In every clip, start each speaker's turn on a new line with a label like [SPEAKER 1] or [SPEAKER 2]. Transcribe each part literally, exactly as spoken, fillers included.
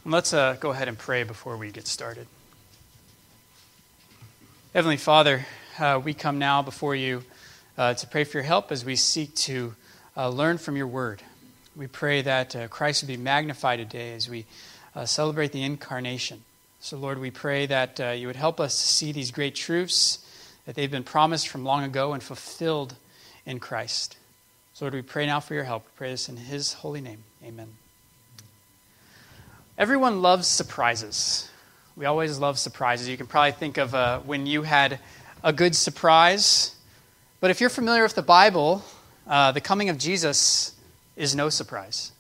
[SPEAKER 1] And let's uh, go ahead and pray before we get started. Heavenly Father, uh, we come now before you uh, to pray for your help as we seek to uh, learn from your word. We pray that uh, Christ would be magnified today as we uh, celebrate the incarnation. So Lord, we pray that uh, you would help us to see these great truths, that they've been promised from long ago and fulfilled in Christ. So Lord, we pray now for your help. We pray this in his holy name. Amen. Everyone loves surprises. We always love surprises. You can probably think of uh, when you had a good surprise. But if you're familiar with the Bible, uh, the coming of Jesus is no surprise.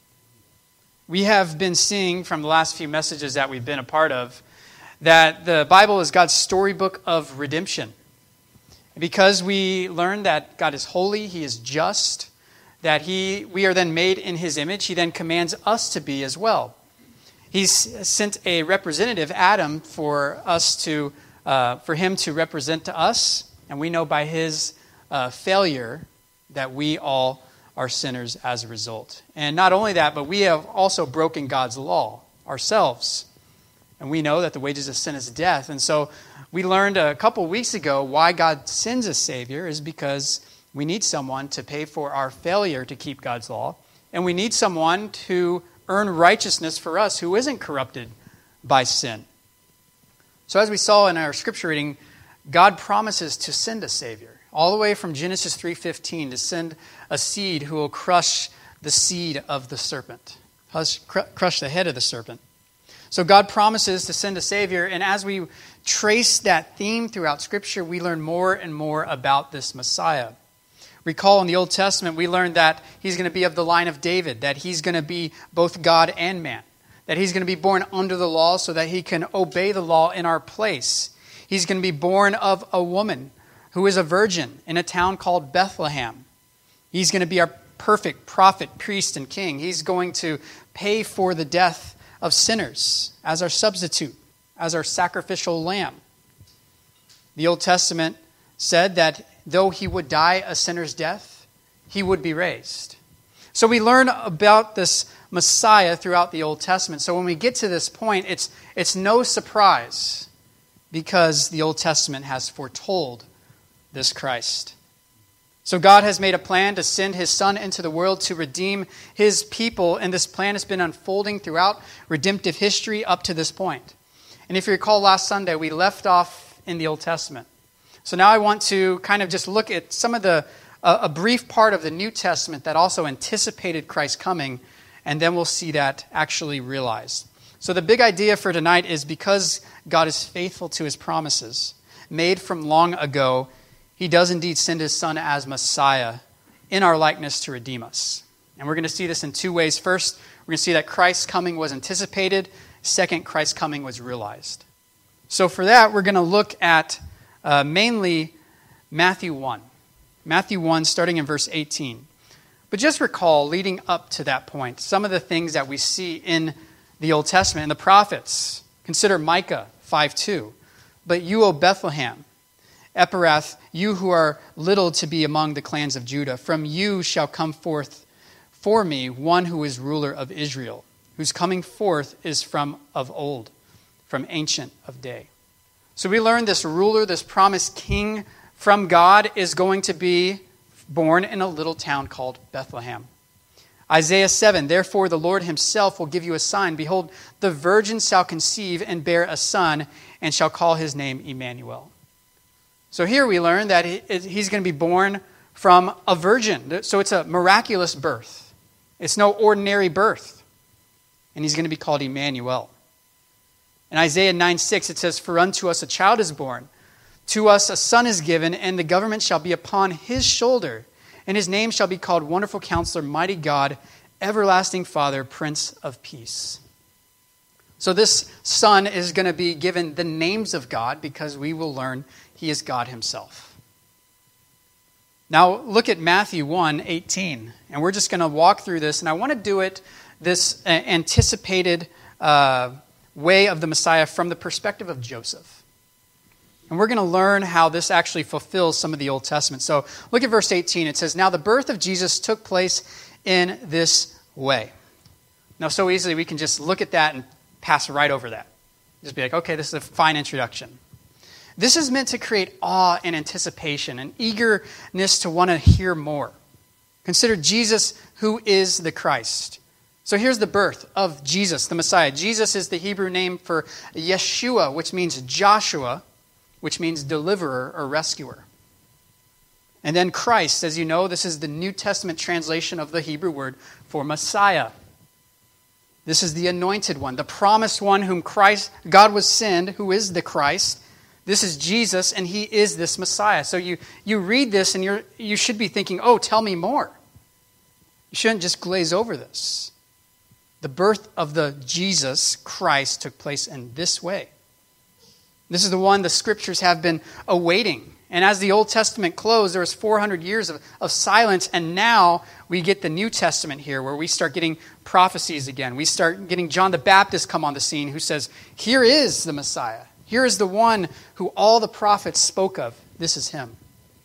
[SPEAKER 1] We have been seeing from the last few messages that we've been a part of that the Bible is God's storybook of redemption. Because we learn that God is holy, he is just, that he we are then made in his image, he then commands us to be as well. He's sent a representative, Adam, for us to, uh, for him to represent to us, and we know by his uh, failure that we all are sinners as a result. And not only that, but we have also broken God's law ourselves, and we know that the wages of sin is death. And so we learned a couple weeks ago why God sends a Savior is because we need someone to pay for our failure to keep God's law, and we need someone to earn righteousness for us who isn't corrupted by sin. So as we saw in our scripture reading, God promises to send a Savior, all the way from Genesis three fifteen, to send a seed who will crush the seed of the serpent, crush the head of the serpent. So God promises to send a Savior, and as we trace that theme throughout Scripture, we learn more and more about this Messiah. Recall in the Old Testament, we learned that he's going to be of the line of David, that he's going to be both God and man, that he's going to be born under the law so that he can obey the law in our place. He's going to be born of a woman who is a virgin in a town called Bethlehem. He's going to be our perfect prophet, priest, and king. He's going to pay for the death of sinners as our substitute, as our sacrificial lamb. The Old Testament said that though he would die a sinner's death, he would be raised. So we learn about this Messiah throughout the Old Testament. So when we get to this point, it's, it's no surprise because the Old Testament has foretold this Christ. So God has made a plan to send his Son into the world to redeem his people, and this plan has been unfolding throughout redemptive history up to this point. And if you recall last Sunday, we left off in the Old Testament. So now I want to kind of just look at some of the, uh, a brief part of the New Testament that also anticipated Christ's coming, and then we'll see that actually realized. So the big idea for tonight is because God is faithful to his promises, made from long ago, he does indeed send his Son as Messiah in our likeness to redeem us. And we're going to see this in two ways. First, we're going to see that Christ's coming was anticipated. Second, Christ's coming was realized. So for that, we're going to look at Uh, mainly Matthew one. Matthew one, starting in verse eighteen. But just recall, leading up to that point, some of the things that we see in the Old Testament and the prophets. Consider Micah five two. But you, O Bethlehem, Ephrath, you who are little to be among the clans of Judah, from you shall come forth for me one who is ruler of Israel, whose coming forth is from of old, from ancient of day. So we learn this ruler, this promised king from God is going to be born in a little town called Bethlehem. Isaiah seven, therefore the Lord himself will give you a sign. Behold, the virgin shall conceive and bear a son and shall call his name Emmanuel. So here we learn that he's going to be born from a virgin. So it's a miraculous birth. It's no ordinary birth. And he's going to be called Emmanuel. In Isaiah nine six, it says, for unto us a child is born, to us a son is given, and the government shall be upon his shoulder, and his name shall be called Wonderful Counselor, Mighty God, Everlasting Father, Prince of Peace. So this son is going to be given the names of God because we will learn he is God himself. Now look at Matthew one eighteen, and we're just going to walk through this, and I want to do it this anticipated uh, way of the Messiah from the perspective of Joseph. And we're going to learn how this actually fulfills some of the Old Testament. So look at verse eighteen. It says, now the birth of Jesus took place in this way. Now so easily we can just look at that and pass right over that. Just be like, okay, this is a fine introduction. This is meant to create awe and anticipation and eagerness to want to hear more. Consider Jesus, who is the Christ. So here's the birth of Jesus, the Messiah. Jesus is the Hebrew name for Yeshua, which means Joshua, which means deliverer or rescuer. And then Christ, as you know, this is the New Testament translation of the Hebrew word for Messiah. This is the anointed one, the promised one whom Christ, God was sent, who is the Christ. This is Jesus, and he is this Messiah. So you, you read this, and you're, you should be thinking, oh, tell me more. You shouldn't just glaze over this. The birth of the Jesus Christ took place in this way. This is the one the scriptures have been awaiting. And as the Old Testament closed, there was four hundred years of, of silence, and now we get the New Testament here where we start getting prophecies again. We start getting John the Baptist come on the scene who says, here is the Messiah. Here is the one who all the prophets spoke of. This is him.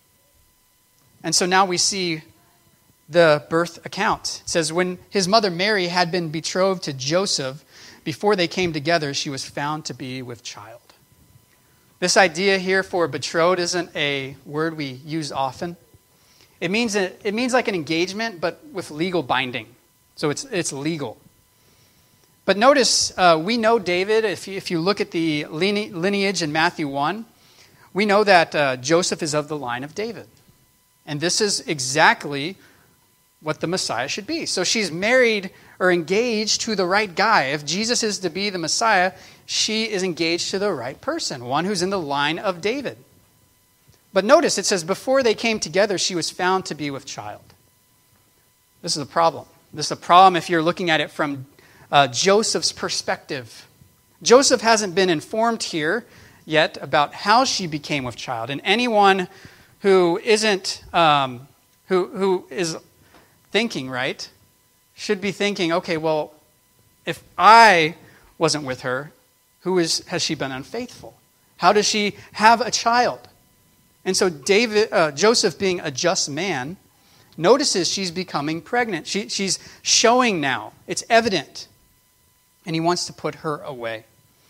[SPEAKER 1] And so now we see the birth account. It says, when his mother Mary had been betrothed to Joseph, before they came together, she was found to be with child. This idea here for betrothed isn't a word we use often. It means a, it means like an engagement, but with legal binding. So it's it's legal. But notice, uh, we know David, if you, if you look at the lineage in Matthew one, we know that uh, Joseph is of the line of David. And this is exactly what the Messiah should be. So she's married or engaged to the right guy. If Jesus is to be the Messiah, she is engaged to the right person, one who's in the line of David. But notice, it says, before they came together, she was found to be with child. This is a problem. This is a problem if you're looking at it from uh, Joseph's perspective. Joseph hasn't been informed here yet about how she became with child. And anyone who isn't, um, who who is thinking right, should be thinking, okay, well, if I wasn't with her, who is has she been unfaithful? How does she have a child? And so David, uh, Joseph, being a just man, notices she's becoming pregnant. She, she's showing now. It's evident. And he wants to put her away.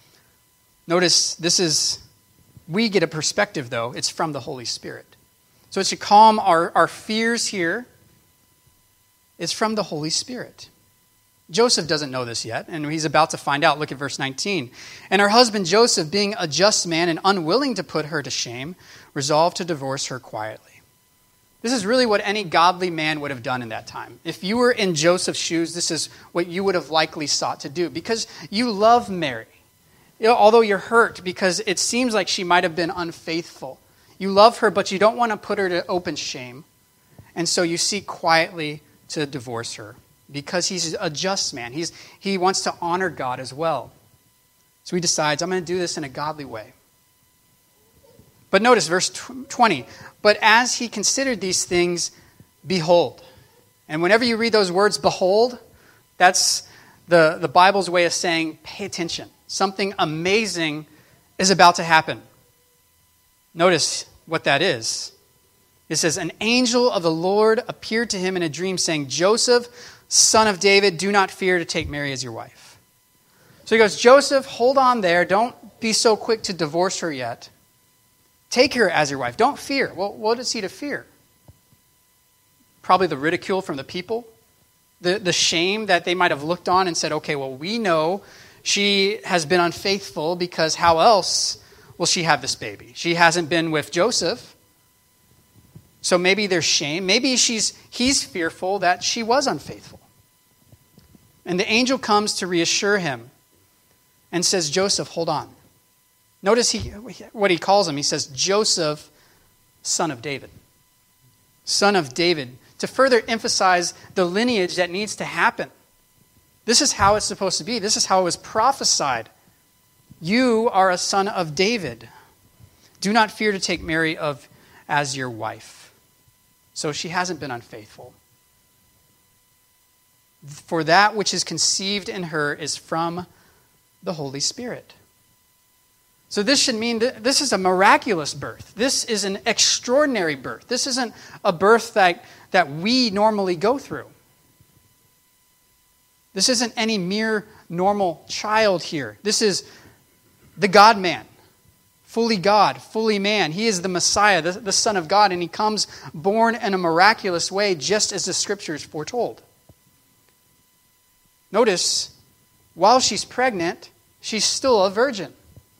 [SPEAKER 1] Notice this is, we get a perspective, though. It's from the Holy Spirit. So it should calm our, our fears here. It's from the Holy Spirit. Joseph doesn't know this yet, and he's about to find out. Look at verse nineteen. And her husband Joseph, being a just man and unwilling to put her to shame, resolved to divorce her quietly. This is really what any godly man would have done in that time. If you were in Joseph's shoes, this is what you would have likely sought to do, because you love Mary. You know, although you're hurt because it seems like she might have been unfaithful. You love her, but you don't want to put her to open shame. And so you seek quietly to divorce her, because he's a just man. He's, he wants to honor God as well. So he decides, I'm going to do this in a godly way. But notice verse twenty. But as he considered these things, behold. And whenever you read those words, behold, that's the, the Bible's way of saying, pay attention. Something amazing is about to happen. Notice what that is. It says, an angel of the Lord appeared to him in a dream, saying, Joseph, son of David, do not fear to take Mary as your wife. So he goes, Joseph, hold on there. Don't be so quick to divorce her yet. Take her as your wife. Don't fear. Well, what is he to fear? Probably the ridicule from the people. The, the shame that they might have looked on and said, okay, well, we know she has been unfaithful because how else will she have this baby? She hasn't been with Joseph. So maybe there's shame. Maybe she's he's fearful that she was unfaithful. And the angel comes to reassure him and says, Joseph, hold on. Notice he, what he calls him. He says, Joseph, son of David. Son of David. To further emphasize the lineage that needs to happen. This is how it's supposed to be. This is how it was prophesied. You are a son of David. Do not fear to take Mary of as your wife. So she hasn't been unfaithful. For that which is conceived in her is from the Holy Spirit. So this should mean that this is a miraculous birth. This is an extraordinary birth. This isn't a birth that, that we normally go through. This isn't any mere normal child here. This is the God-man, fully God, fully man. He is the Messiah, the, the Son of God, and he comes born in a miraculous way, just as the Scriptures foretold. Notice, while she's pregnant, she's still a virgin.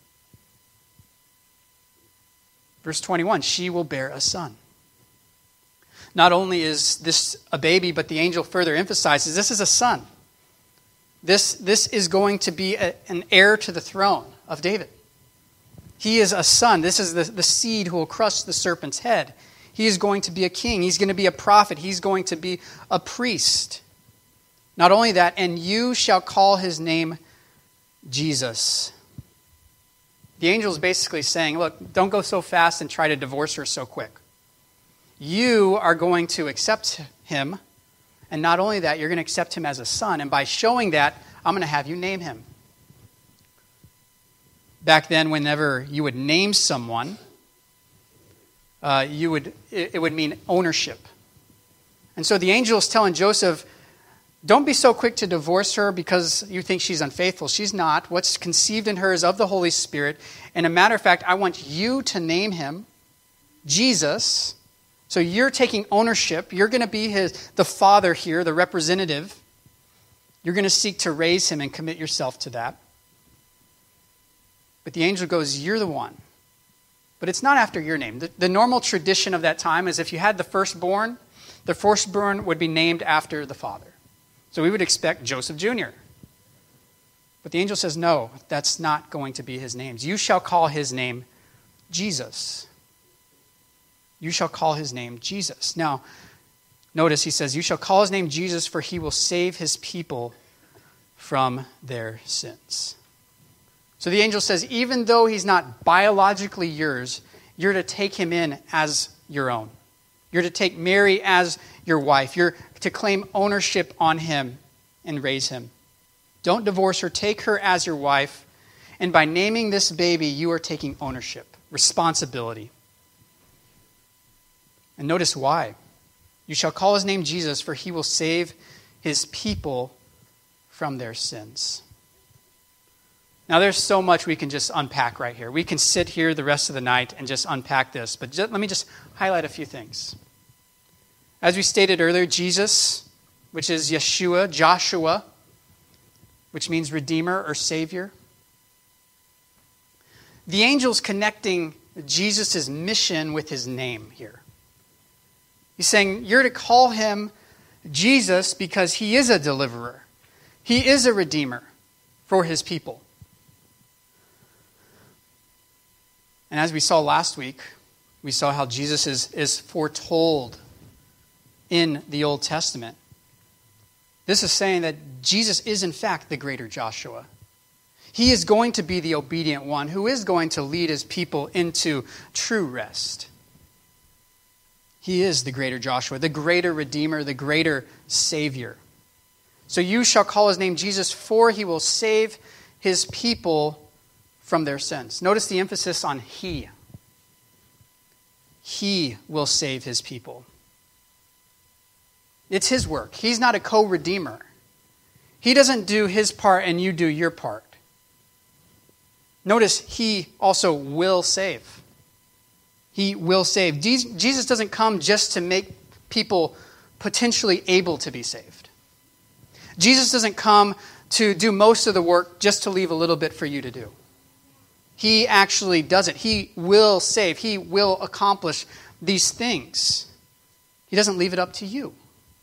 [SPEAKER 1] Verse twenty-one, she will bear a son. Not only is this a baby, but the angel further emphasizes this is a son. This, this is going to be a, an heir to the throne of David. He is a son. This is the, the seed who will crush the serpent's head. He is going to be a king. He's going to be a prophet. He's going to be a priest. Not only that, and you shall call his name Jesus. The angel is basically saying, look, don't go so fast and try to divorce her so quick. You are going to accept him, and not only that, you're going to accept him as a son, and by showing that, I'm going to have you name him. Back then, whenever you would name someone, uh, you would it, it would mean ownership. And so the angel is telling Joseph, don't be so quick to divorce her because you think she's unfaithful. She's not. What's conceived in her is of the Holy Spirit. And a matter of fact, I want you to name him Jesus. So you're taking ownership. You're going to be his the father here, the representative. You're going to seek to raise him and commit yourself to that. But the angel goes, you're the one. But it's not after your name. The, the normal tradition of that time is if you had the firstborn, the firstborn would be named after the father. So we would expect Joseph Junior But the angel says, no, that's not going to be his name. You shall call his name Jesus. You shall call his name Jesus. Now, notice he says, you shall call his name Jesus, for he will save his people from their sins. So the angel says, even though he's not biologically yours, you're to take him in as your own. You're to take Mary as your wife. You're to claim ownership on him and raise him. Don't divorce her. Take her as your wife. And by naming this baby, you are taking ownership, responsibility. And notice why. You shall call his name Jesus, for he will save his people from their sins. Now, there's so much we can just unpack right here. We can sit here the rest of the night and just unpack this. But just, let me just highlight a few things. As we stated earlier, Jesus, which is Yeshua, Joshua, which means Redeemer or Savior. The angel's connecting Jesus' mission with his name here. He's saying, you're to call him Jesus because he is a deliverer. He is a redeemer for his people. And as we saw last week, we saw how Jesus is, is foretold in the Old Testament. This is saying that Jesus is in fact the greater Joshua. He is going to be the obedient one who is going to lead his people into true rest. He is the greater Joshua, the greater Redeemer, the greater Savior. So you shall call his name Jesus, for he will save his people from their sins. Notice the emphasis on he. He will save his people. It's his work. He's not a co-redeemer. He doesn't do his part and you do your part. Notice he also will save. He will save. Jesus doesn't come just to make people potentially able to be saved. Jesus doesn't come to do most of the work just to leave a little bit for you to do. He actually does it. He will save. He will accomplish these things. He doesn't leave it up to you.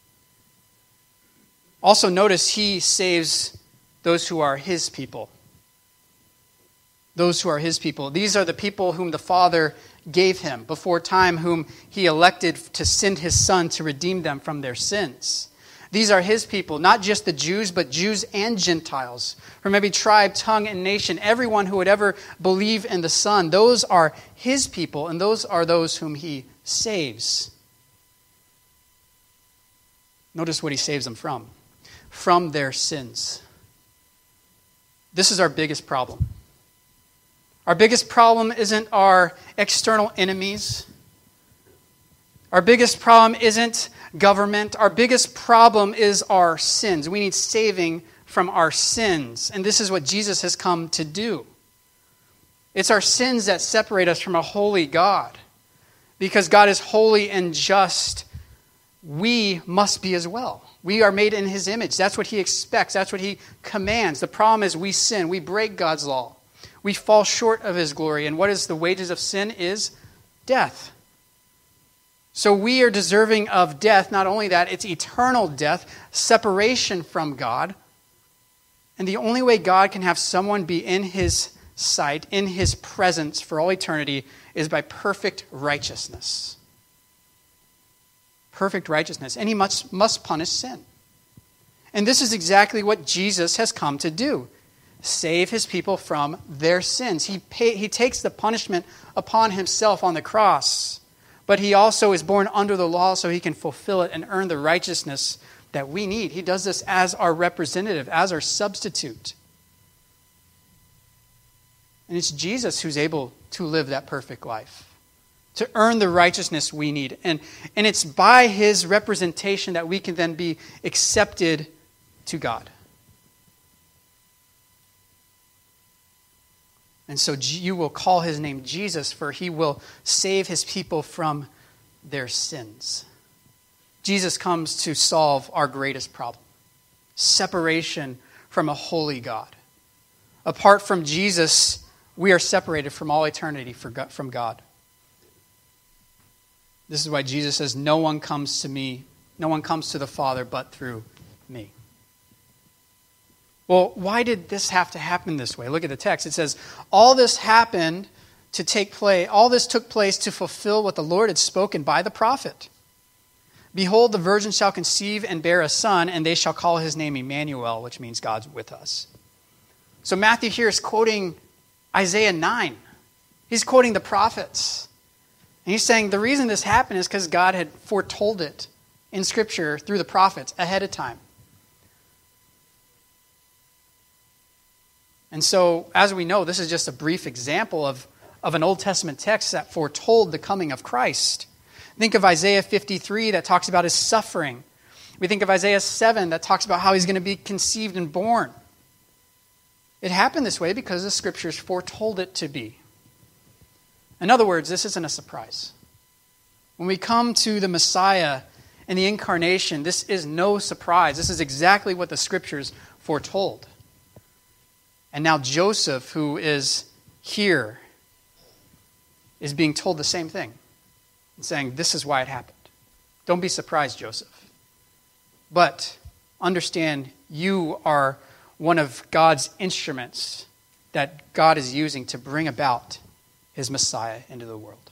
[SPEAKER 1] Also notice he saves those who are his people. Those who are his people. These are the people whom the Father gave him before time, whom he elected to send his Son to redeem them from their sins. These are his people, not just the Jews, but Jews and Gentiles. From every tribe, tongue, and nation, everyone who would ever believe in the Son. Those are his people, and those are those whom he saves. Notice what he saves them from. From their sins. This is our biggest problem. Our biggest problem isn't our external enemies. Our biggest problem isn't government. Our biggest problem is our sins. We need saving from our sins. And this is what Jesus has come to do. It's our sins that separate us from a holy God. Because God is holy and just, we must be as well. We are made in his image. That's what he expects. That's what he commands. The problem is we sin. We break God's law. We fall short of his glory. And what is the wages of sin is death. So we are deserving of death. Not only that, it's eternal death, separation from God. And the only way God can have someone be in his sight, in his presence for all eternity, is by perfect righteousness. Perfect righteousness. And he must, must punish sin. And this is exactly what Jesus has come to do. Save his people from their sins. He, pay, he takes the punishment upon himself on the cross. But he also is born under the law so he can fulfill it and earn the righteousness that we need. He does this as our representative, as our substitute. And it's Jesus who's able to live that perfect life, to earn the righteousness we need. And, and it's by his representation that we can then be accepted to God. And so you will call his name Jesus, for he will save his people from their sins. Jesus comes to solve our greatest problem: separation from a holy God. Apart from Jesus, we are separated from all eternity from God. This is why Jesus says, no one comes to me, no one comes to the Father but through me. Well, why did this have to happen this way? Look at the text. It says, all this happened to take place, all this took place to fulfill what the Lord had spoken by the prophet. Behold, the virgin shall conceive and bear a son, and they shall call his name Emmanuel, which means God's with us. So Matthew here is quoting Isaiah nine. He's quoting the prophets. And he's saying the reason this happened is because God had foretold it in Scripture through the prophets ahead of time. And so, as we know, this is just a brief example of, of an Old Testament text that foretold the coming of Christ. Think of Isaiah fifty-three that talks about his suffering. We think of Isaiah seven that talks about how he's going to be conceived and born. It happened this way because the Scriptures foretold it to be. In other words, this isn't a surprise. When we come to the Messiah and the incarnation, this is no surprise. This is exactly what the Scriptures foretold. And now Joseph, who is here, is being told the same thing. And saying, this is why it happened. Don't be surprised, Joseph. But understand, you are one of God's instruments that God is using to bring about his Messiah into the world.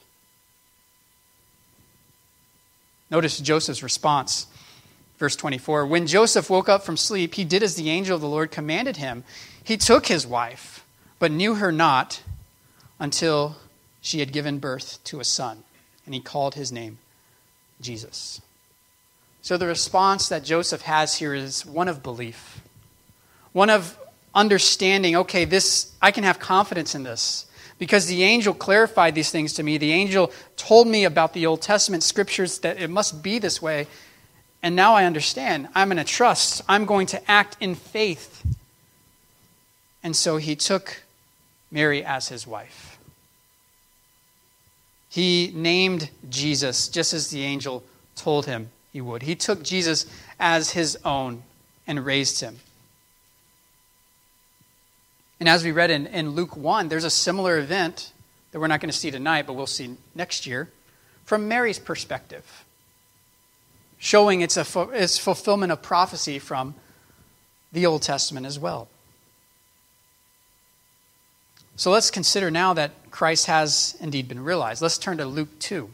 [SPEAKER 1] Notice Joseph's response. Verse twenty-four, when Joseph woke up from sleep, he did as the angel of the Lord commanded him. He took his wife, but knew her not until she had given birth to a son. And he called his name Jesus. So the response that Joseph has here is one of belief. One of understanding, okay, this I can have confidence in this. Because the angel clarified these things to me. The angel told me about the Old Testament scriptures that it must be this way. And now I understand. I'm going to trust. I'm going to act in faith. And so he took Mary as his wife. He named Jesus just as the angel told him he would. He took Jesus as his own and raised him. And as we read in, in Luke one, there's a similar event that we're not going to see tonight, but we'll see next year, from Mary's perspective, showing its, a, its fulfillment of prophecy from the Old Testament as well. So let's consider now that Christ has indeed been realized. Let's turn to Luke two.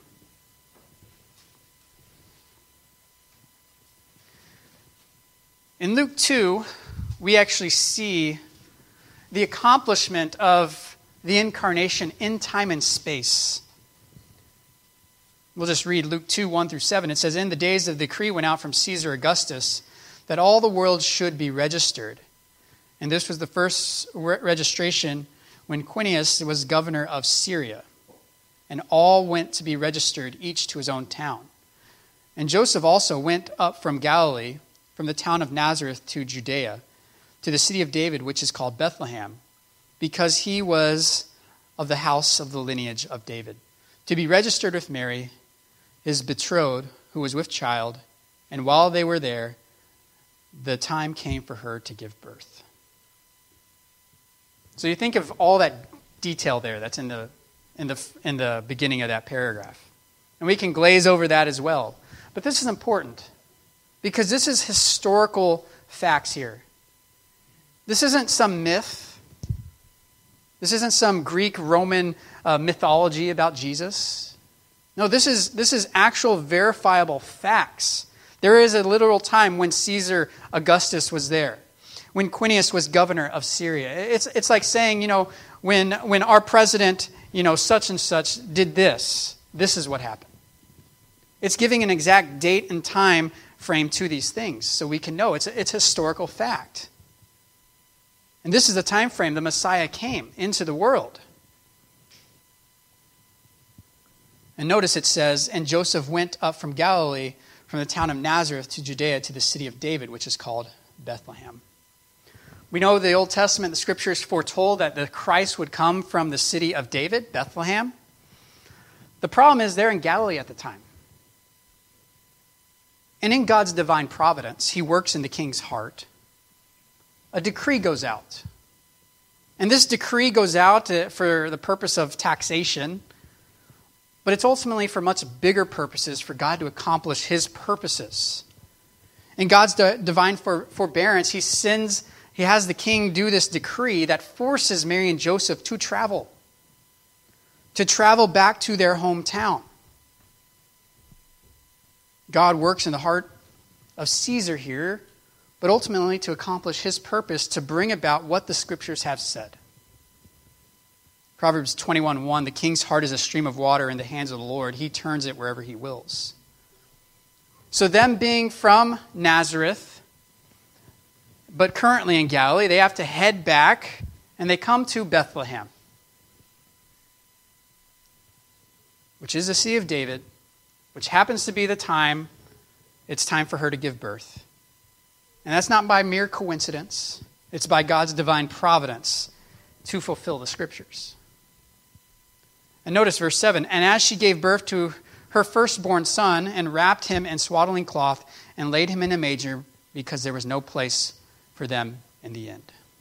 [SPEAKER 1] In Luke two, we actually see the accomplishment of the incarnation in time and space. We'll just read Luke two, one through seven. It says, in the days of the decree went out from Caesar Augustus that all the world should be registered. And this was the first re- registration when Quirinius was governor of Syria. And all went to be registered, each to his own town. And Joseph also went up from Galilee, from the town of Nazareth to Judea, to the city of David, which is called Bethlehem, because he was of the house of the lineage of David, to be registered with Mary, his betrothed, who was with child, and while they were there, the time came for her to give birth. So you think of all that detail there that's in the in the in the beginning of that paragraph. And we can glaze over that as well. But this is important because this is historical facts here. This isn't some myth. This isn't some Greek Roman uh, mythology about Jesus. No, this is this is actual verifiable facts. There is a literal time when Caesar Augustus was there, when Quirinius was governor of Syria. It's it's like saying, you know, when when our president, you know, such and such did this, this is what happened. It's giving an exact date and time frame to these things so we can know it's it's historical fact. And this is the time frame the Messiah came into the world. And notice it says, and Joseph went up from Galilee, from the town of Nazareth to Judea, to the city of David, which is called Bethlehem. We know the Old Testament, the Scriptures foretold that the Christ would come from the city of David, Bethlehem. The problem is they're in Galilee at the time. And in God's divine providence, he works in the king's heart. A decree goes out. And this decree goes out for the purpose of taxation, but it's ultimately for much bigger purposes, for God to accomplish his purposes. In God's divine for, forbearance, he sends, he has the king do this decree that forces Mary and Joseph to travel, to travel back to their hometown. God works in the heart of Caesar here, but ultimately to accomplish his purpose, to bring about what the Scriptures have said. Proverbs twenty-one one, the king's heart is a stream of water in the hands of the Lord. He turns it wherever he wills. So them being from Nazareth, but currently in Galilee, they have to head back, and they come to Bethlehem, which is the city of David, which happens to be the time it's time for her to give birth. And that's not by mere coincidence. It's by God's divine providence to fulfill the Scriptures. And notice verse seven, and as she gave birth to her firstborn son and wrapped him in swaddling cloth and laid him in a manger because there was no place for them in the inn.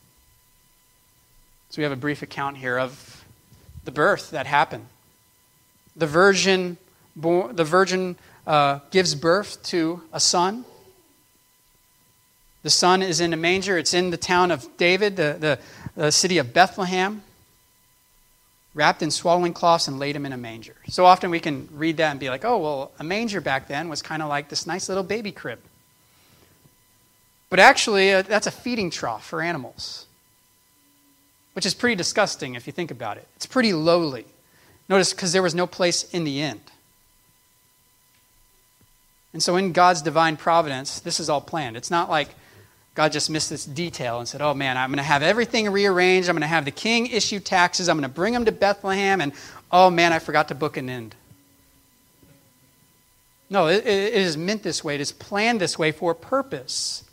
[SPEAKER 1] So we have a brief account here of the birth that happened. The virgin, the virgin uh, gives birth to a son. The son is in a manger. It's in the town of David, the, the, the city of Bethlehem, wrapped in swaddling cloths and laid him in a manger. So often we can read that and be like, oh, well, a manger back then was kind of like this nice little baby crib. But actually, uh, that's a feeding trough for animals, which is pretty disgusting if you think about it. It's pretty lowly. Notice, because there was no place in the inn. And so in God's divine providence, this is all planned. It's not like God just missed this detail and said, oh man, I'm going to have everything rearranged. I'm going to have the king issue taxes. I'm going to bring them to Bethlehem. And oh man, I forgot to book an inn. No, it, it is meant this way. It is planned this way for a purpose.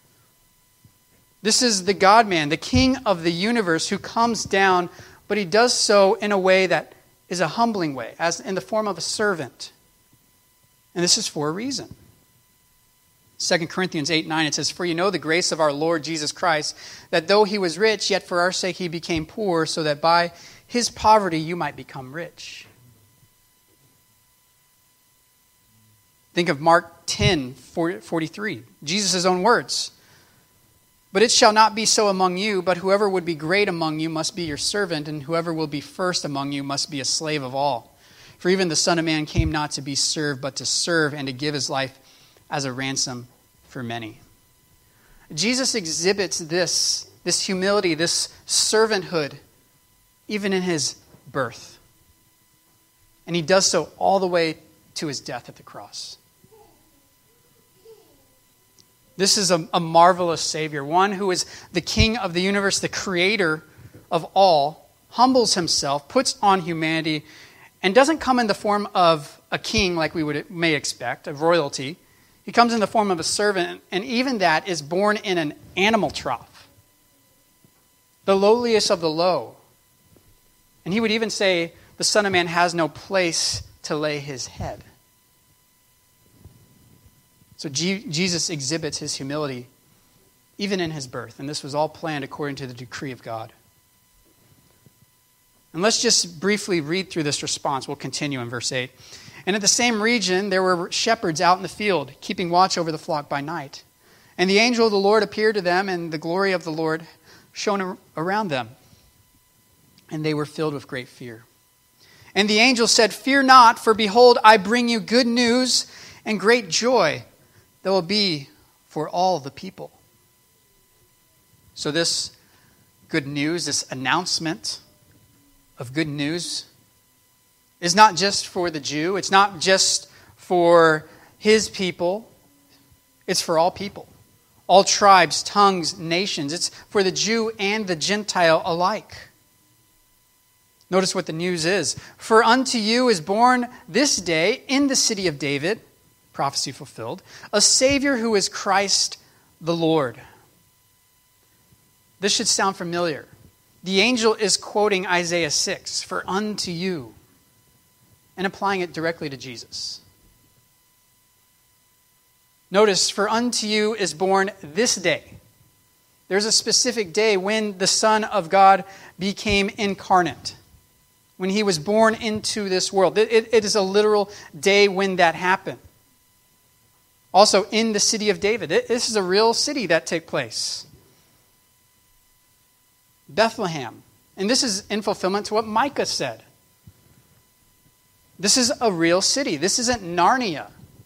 [SPEAKER 1] This is the God-man, the king of the universe who comes down, but he does so in a way that is a humbling way, as in the form of a servant. And this is for a reason. Second Corinthians eight nine, it says, for you know the grace of our Lord Jesus Christ, that though he was rich, yet for our sake he became poor, so that by his poverty you might become rich. Think of Mark ten forty-three, Jesus' own words. But it shall not be so among you, but whoever would be great among you must be your servant, and whoever will be first among you must be a slave of all. For even the Son of Man came not to be served, but to serve and to give his life as a ransom for many. Jesus exhibits this, this humility, this servanthood, even in his birth. And he does so all the way to his death at the cross. This is a, a marvelous Savior, one who is the King of the universe, the creator of all, humbles himself, puts on humanity, and doesn't come in the form of a king like we would may expect, of royalty. He comes in the form of a servant, and even that is born in an animal trough. the lowliest of the low. And he would even say, the Son of Man has no place to lay his head. So G- Jesus exhibits his humility even in his birth. And this was all planned according to the decree of God. And let's just briefly read through this response. We'll continue in verse eight. And at the same region, there were shepherds out in the field, keeping watch over the flock by night. And the angel of the Lord appeared to them, and the glory of the Lord shone around them. And they were filled with great fear. And the angel said, "Fear not, for behold, I bring you good news and great joy that will be for all the people." So this good news, this announcement of good news, is not just for the Jew. It's not just for his people. It's for all people. All tribes, tongues, nations. It's for the Jew and the Gentile alike. Notice what the news is. "For unto you is born this day in the city of David," prophecy fulfilled, "a Savior who is Christ the Lord." This should sound familiar. The angel is quoting Isaiah six, "For unto you," and applying it directly to Jesus. Notice, "For unto you is born this day." There's a specific day when the Son of God became incarnate, when he was born into this world. It, it is a literal day when that happened. Also, in the city of David. It, this is a real city that took place. Bethlehem. And this is in fulfillment to what Micah said. This is a real city. This isn't Narnia.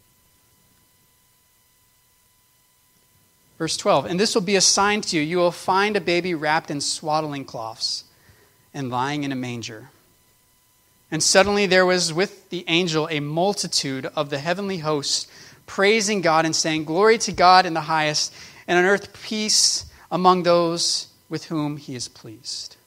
[SPEAKER 1] Verse twelve, "And this will be a sign to you. You will find a baby wrapped in swaddling cloths and lying in a manger." And suddenly there was with the angel a multitude of the heavenly hosts, praising God and saying, "Glory to God in the highest, and on earth peace among those with whom he is pleased."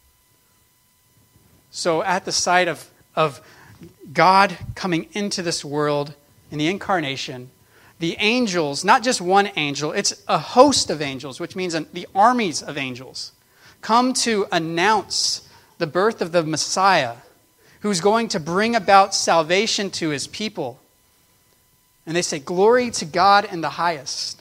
[SPEAKER 1] So at the sight of, of God coming into this world in the incarnation, the angels, not just one angel, it's a host of angels, which means the armies of angels, come to announce the birth of the Messiah, who's going to bring about salvation to his people. And they say, "Glory to God in the highest."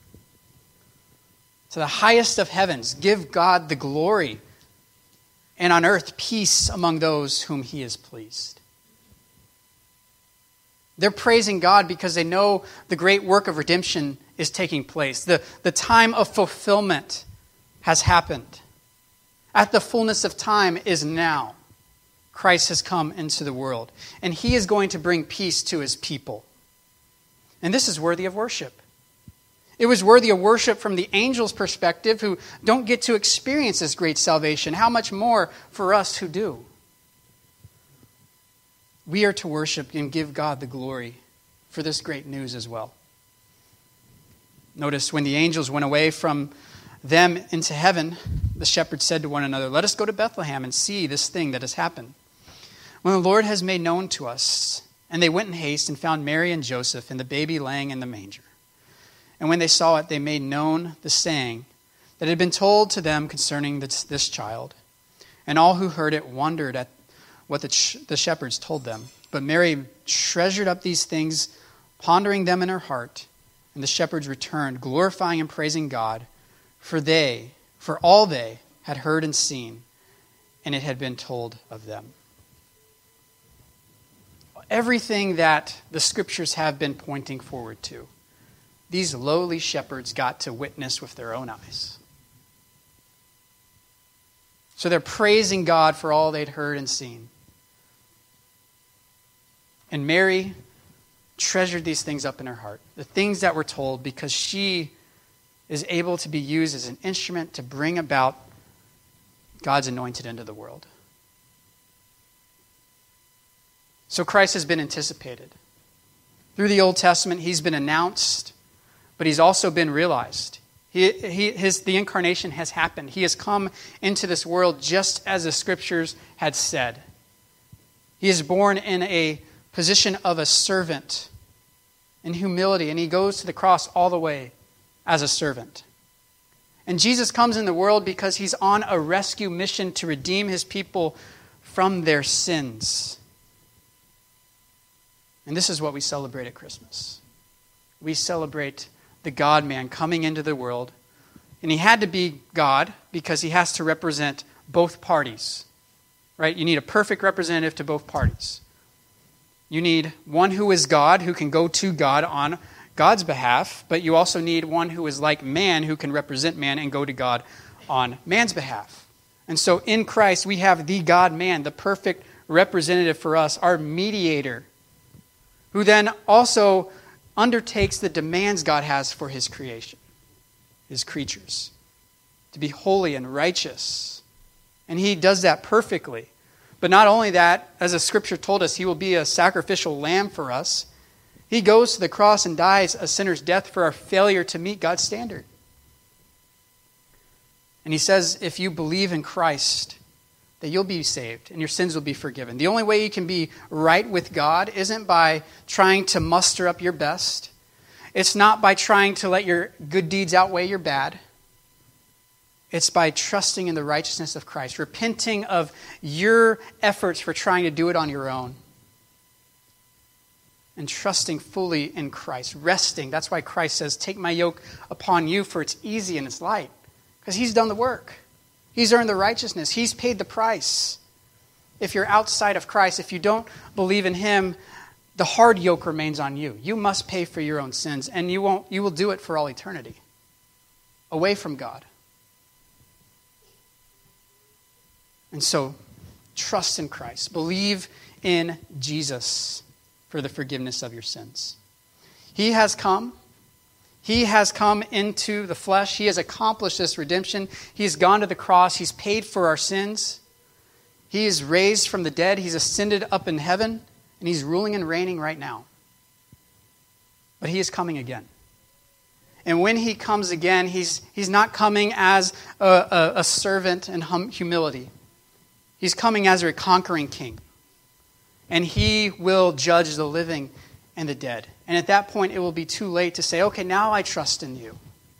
[SPEAKER 1] To the highest of heavens, give God the glory, and on earth peace among those whom he is pleased. They're praising God because they know the great work of redemption is taking place. The, the time of fulfillment has happened. At the fullness of time is now. Christ has come into the world, and he is going to bring peace to his people. And this is worthy of worship. It was worthy of worship from the angels' perspective, who don't get to experience this great salvation. How much more for us who do? We are to worship and give God the glory for this great news as well. Notice when the angels went away from them into heaven, the shepherds said to one another, "Let us go to Bethlehem and see this thing that has happened, when the Lord has made known to us." And they went in haste and found Mary and Joseph and the baby laying in the manger. And when they saw it, they made known the saying that had been told to them concerning this, this child. And all who heard it wondered at what the, sh- the shepherds told them. But Mary treasured up these things, pondering them in her heart. And the shepherds returned, glorifying and praising God, for they, for all they had heard and seen, and it had been told of them. Everything that the scriptures have been pointing forward to, these lowly shepherds got to witness with their own eyes. So they're praising God for all they'd heard and seen. And Mary treasured these things up in her heart, the things that were told, because she is able to be used as an instrument to bring about God's anointed into the world. So Christ has been anticipated. Through the Old Testament, he's been announced, but he's also been realized. He, he, his, the incarnation has happened. He has come into this world just as the scriptures had said. He is born in a position of a servant in humility, and he goes to the cross all the way as a servant. And Jesus comes in the world because he's on a rescue mission to redeem his people from their sins. And this is what we celebrate at Christmas. We celebrate the God-man coming into the world. And he had to be God because he has to represent both parties. Right? You need a perfect representative to both parties. You need one who is God, who can go to God on God's behalf, but you also need one who is like man, who can represent man and go to God on man's behalf. And so in Christ, we have the God-man, the perfect representative for us, our mediator, who then also undertakes the demands God has for his creation, his creatures, to be holy and righteous. And he does that perfectly. But not only that, as the scripture told us, he will be a sacrificial lamb for us. He goes to the cross and dies a sinner's death for our failure to meet God's standard. And he says, if you believe in Christ, that you'll be saved and your sins will be forgiven. The only way you can be right with God isn't by trying to muster up your best. It's not by trying to let your good deeds outweigh your bad. It's by trusting in the righteousness of Christ, repenting of your efforts for trying to do it on your own, and trusting fully in Christ, resting. That's why Christ says, take my yoke upon you, for it's easy and it's light. Because he's done the work. He's earned the righteousness. He's paid the price. If you're outside of Christ, if you don't believe in him, the hard yoke remains on you. You must pay for your own sins, and you won't. You will do it for all eternity, away from God. And so, trust in Christ. Believe in Jesus for the forgiveness of your sins. He has come. He has come into the flesh. He has accomplished this redemption. He's gone to the cross. He's paid for our sins. He is raised from the dead. He's ascended up in heaven. And he's ruling and reigning right now. But he is coming again. And when he comes again, he's, he's not coming as a, a, a servant in hum, humility. He's coming as a conquering king. And he will judge the living and the dead. And at that point, it will be too late to say, okay, now I trust in you.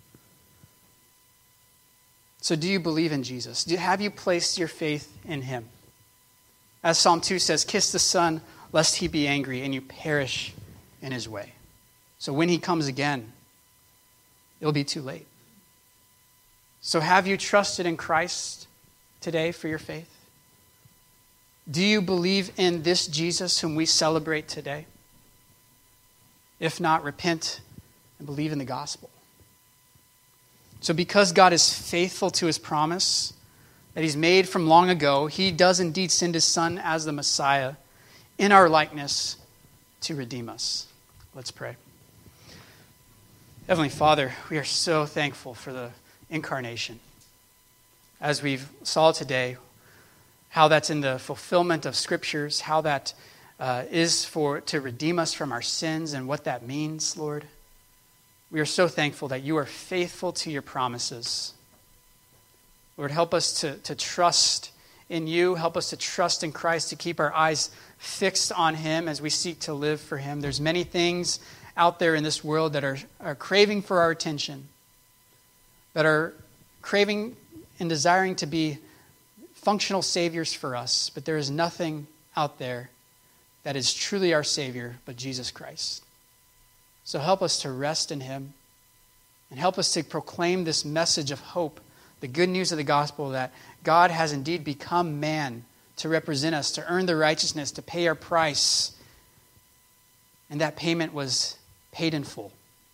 [SPEAKER 1] So do you believe in Jesus? Do, have you placed your faith in him? As Psalm two says, kiss the Son, lest he be angry, and you perish in his way. So when he comes again, it'll be too late. So have you trusted in Christ today for your faith? Do you believe in this Jesus whom we celebrate today? If not, repent and believe in the gospel. So because God is faithful to his promise that he's made from long ago, he does indeed send his Son as the Messiah in our likeness to redeem us. Let's pray. Heavenly Father, we are so thankful for the incarnation. As we saw today, how that's in the fulfillment of scriptures, how that uh, is for to redeem us from our sins and what that means, Lord. We are so thankful that you are faithful to your promises. Lord, help us to, to trust in you. Help us to trust in Christ, to keep our eyes fixed on him as we seek to live for him. There's many things out there in this world that are, are craving for our attention, that are craving and desiring to be functional saviors for us, but there is nothing out there that is truly our Savior but Jesus Christ. So help us to rest in him and help us to proclaim this message of hope, the good news of the gospel that God has indeed become man to represent us, to earn the righteousness, to pay our price. And that payment was paid in full.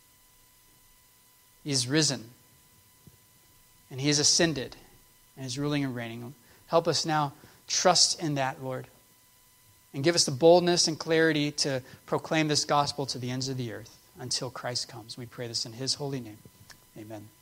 [SPEAKER 1] He is risen and he is ascended and is ruling and reigning. Help us now trust in that, Lord. And give us the boldness and clarity to proclaim this gospel to the ends of the earth until Christ comes. We pray this in his holy name. Amen.